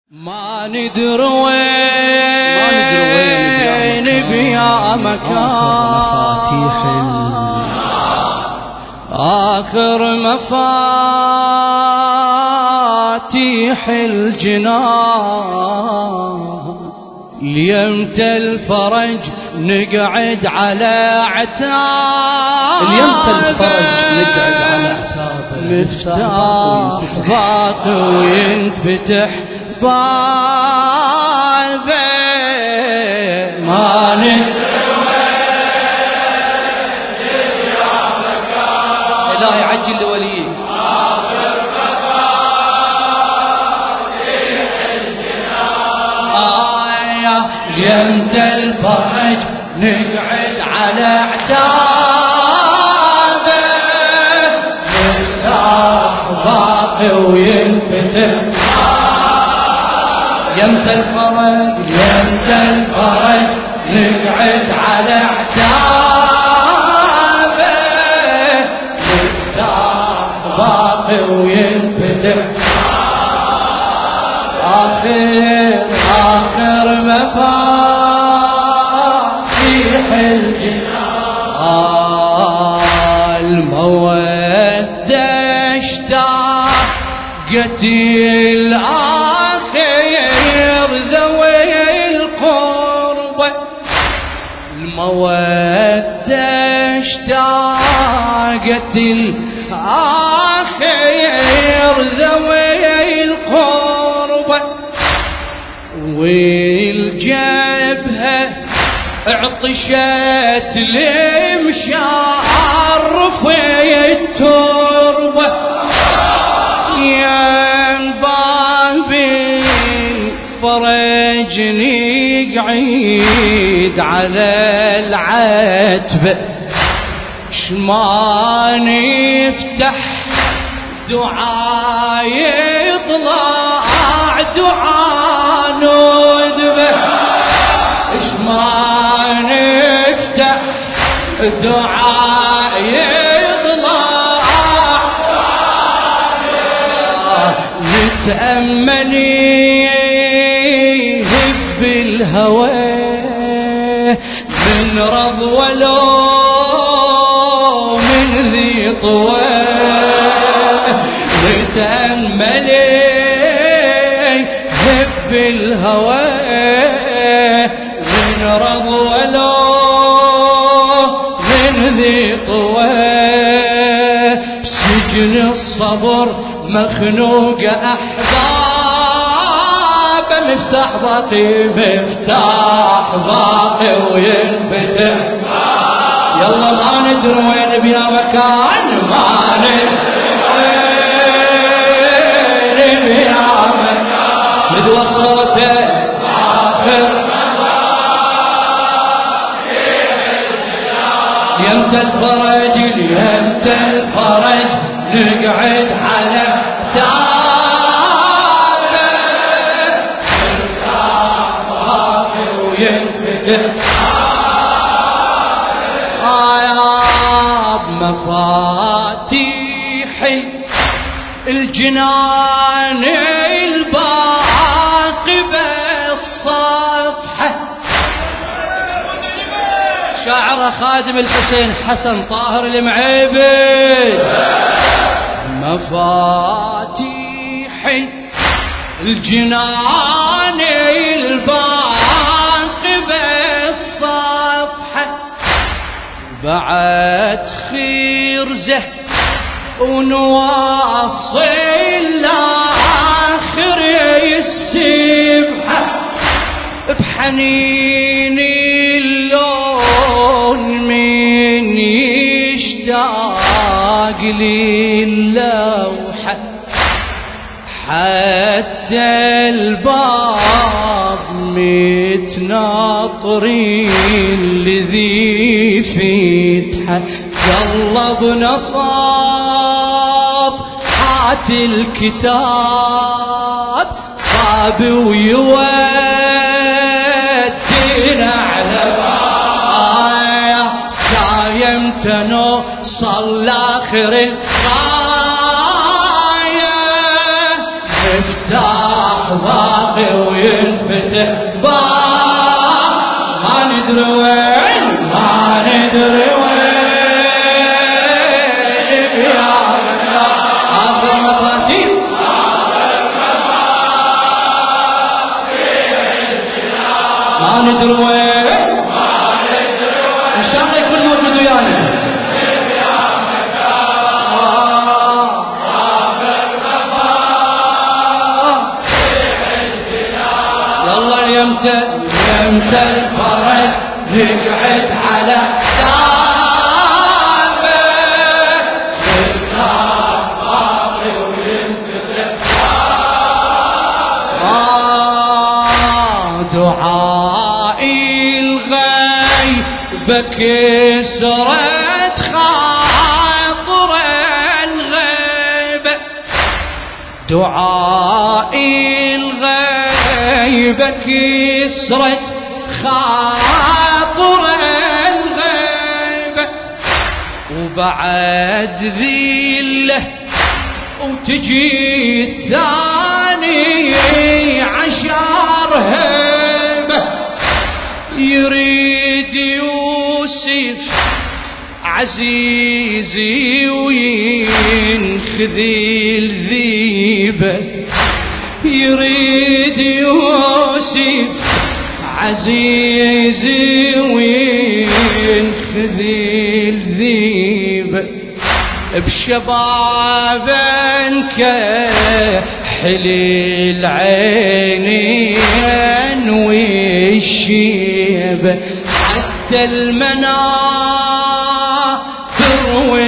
ما ندري وين بيا مكان آخر مفاتيح الجنان ليمت الفرج نقعد على عتاب ليمت الفرج نقعد على عتاب مفتاح باقي وينفتح بابه ما إلهي عجل لوليك يمت الفرج نقعد على عتابه مفتاح باقي وينفتح يمت الفرج نقعد على عتابه مفتاح باقي وينفتح آخر مفاتيح الجنان المودة اشتاقت الآخر ذوي القربة المودة اشتاقت الآخر ذوي القربة والجبهة عطشت لمشار في التربة يا بابي فرج نقعد على العتبة شما نفتح دعاء يطلع دعاء ندبه شما نفتح دعاء يطلع نتأملي هب الهوى من رض ولو من ذي طوى نتأملي هب الهوى من رض ولو من ذي طوى سجن الصبر مخنوق أحباب مفتاح باقي وينفتح يلا ما ندري وين بيا مكان ما ندري وين بيا مكان مدوى صوته آخر يمت الفرج نقعد على عتابه مفتاح باقي وينفتح مفاتيح الجنان الباقي بالصفحة شاعر خادم الحسين حسن طاهر المعيبد مفاتيح الجنان الباقي بالصفحة بعد خيرزه ونواصل آخر السبحة بحنين اللون من يشتاق للوحة حتى الباب متناطرين لذي فتحة قلبنا صفحات الكتاب باب ويودينا على باب شايمت نوصل آخر الغاية مفتاح باقي وينفتح باب ما ندري وين ما ندري وين يا آخر مفاتيح ما ندري وين إن شاء الله يكون موجود ويانا يمتى الفرج نقعد على دابه تفتح باقي وينفتح دعائي الغيبة كسرت خاطر الغيبة دعائي الغيبة كسرت خاطر الغيبة وبعد ذله وتجي الثاني عشر هيبة يريد يوسف عزيزي وينخذي الذيبة يريد يوسف عزيزي وينخذي الذيبة بشباب كحل العينين والشيبة حتى المناثر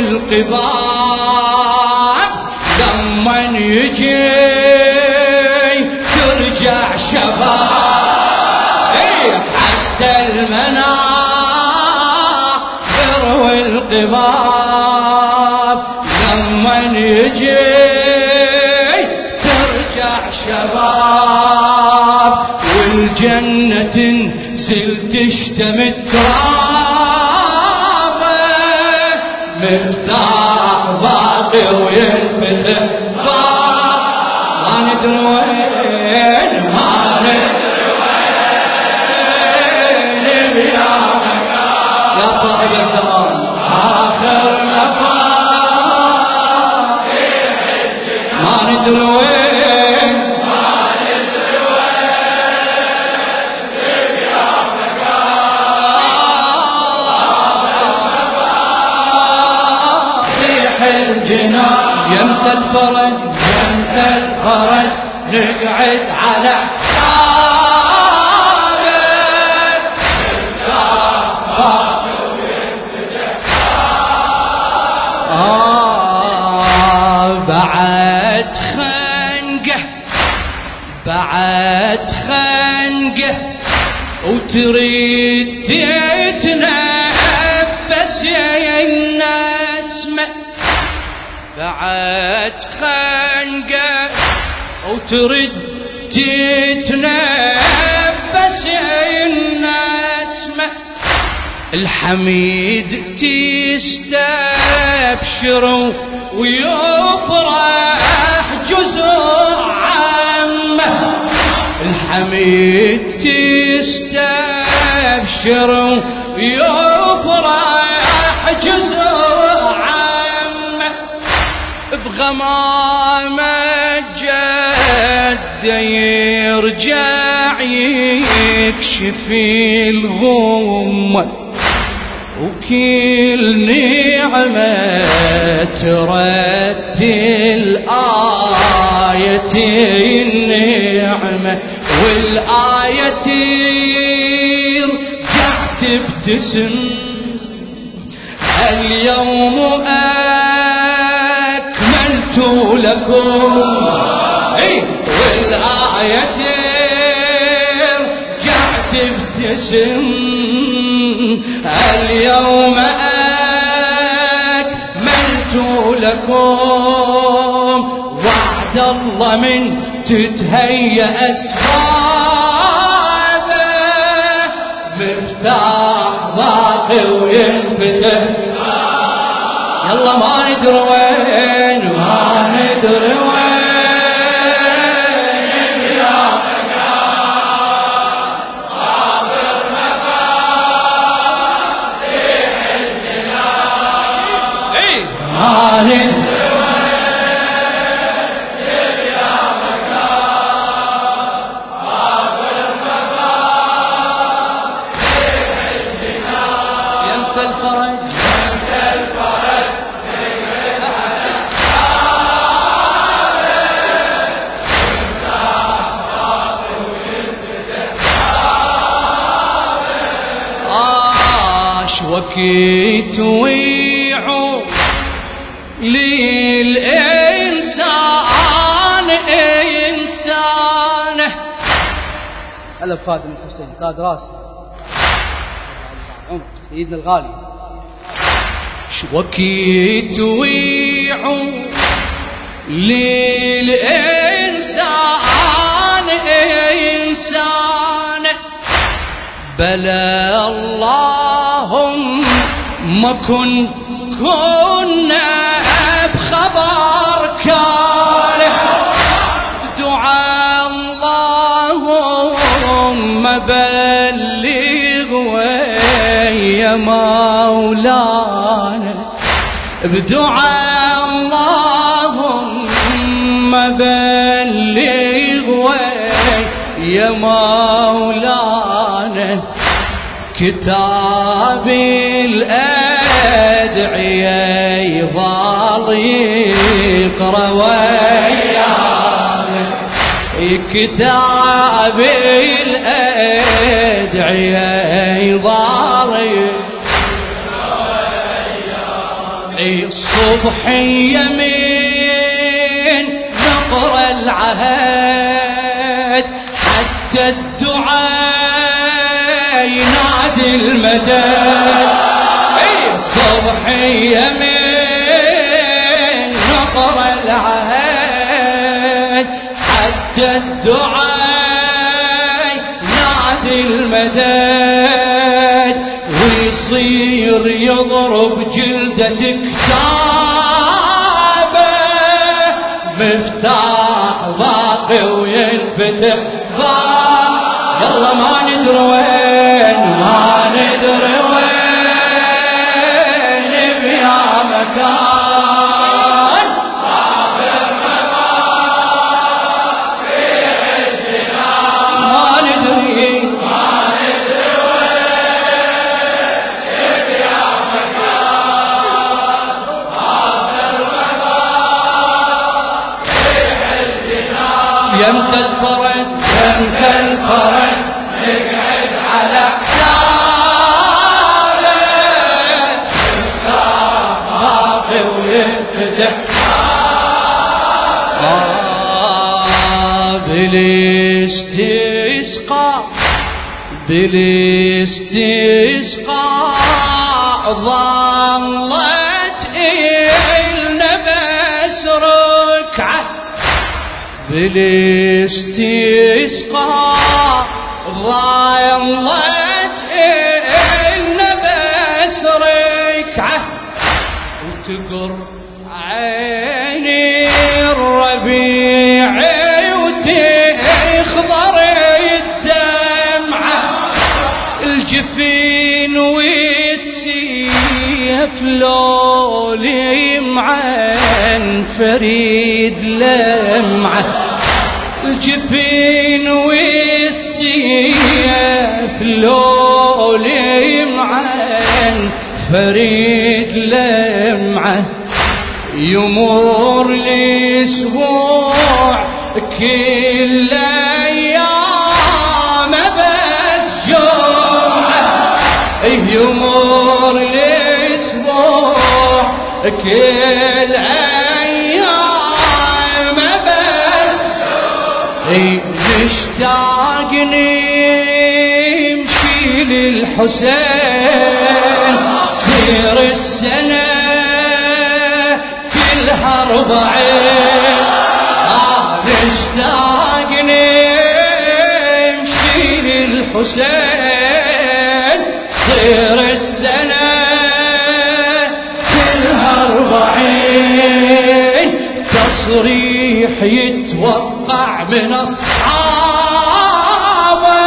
والقباب لما يجي ترجع شباب حتى المناثر والقباب لما يجي ترجع شباب والجنة تنزل تشتم التراب مفتاح باقي وينفتح باب ما ندري وين ما ندري وين يا صاحب الزمان آخر نفاق ما ندري وين يمتى الفرج نقعد على بعد خنقه وتريد تتنفس يا النسمة بعد خنقه وتريد تتنفس يا النسمة الحميد تستبشر ويفرح جزء عمه الحميد تستبشر ويفرح جزء عمه بغمامة جد يرجع يكشف الغمة وكل نعمة ترتل آية النعمة والآية ترجع تبتسم اليوم أكملت لكم والآية ترجع تبتسم اليوم أكملت لكم وعد الله من تتهيأ أسبابه مفتاح باقي وينفتح يلا ما ندري وين ما ندري وين يا بكيت ويعود للإنسان إنسانه. هلا بفادم الحسين قاد راسه عمر سيدنا الغالي. بكيت ويعود للإنسان إنسانه. بلى اللهم كنا بخبر كاره. دعاء اللهم بلغ ويا مولانا. بدعاء اللهم بلغ ويا مولانا. كتاب الأدعية يظل يقرأ ويانا. كتاب الأدعية يظل يقرأ ويانا. الصبح يمين نقرأ العهد حتى الدعاء ينادي المدد. الصبح يمين نقرأ العهد حتى الدعاء ينادي المدد. ويصير يضرب جلدة كتابه مفتاح باقي وينفتح باب. يلا ما ندري وين ما ندري وين بيا مكان. في عزنا ما ندري وين بيا مكان. في عزنا يمتى الفرج يمتى الفرج نقعد على حسابه. باقي وينفتح بالاستسقاء بالاستسقاء ظلت إلنا بس ركعة. بالاستسقاء ظلت إلنا بس ركعة. وتقر عيني الربيع وتخضر الدمعة. الجفين والسيف لول يمعن فريد لمعة. الجفين والسيف لول يمعن فريد لمعة. يمر الاسبوع كل ايام بس جمعة. يمر الاسبوع كل ايام بس. نشتاق نمشي للحسين سير السنة كلها 40. نشتاق نمشي للحسين سير السنة كلها 40. تصريح يتوقع من أصحابه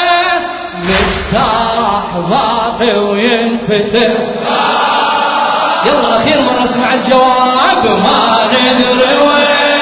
مفتاح باقي وينفتح. يلا أخير مرة اسمع الجواب. ما ندري وين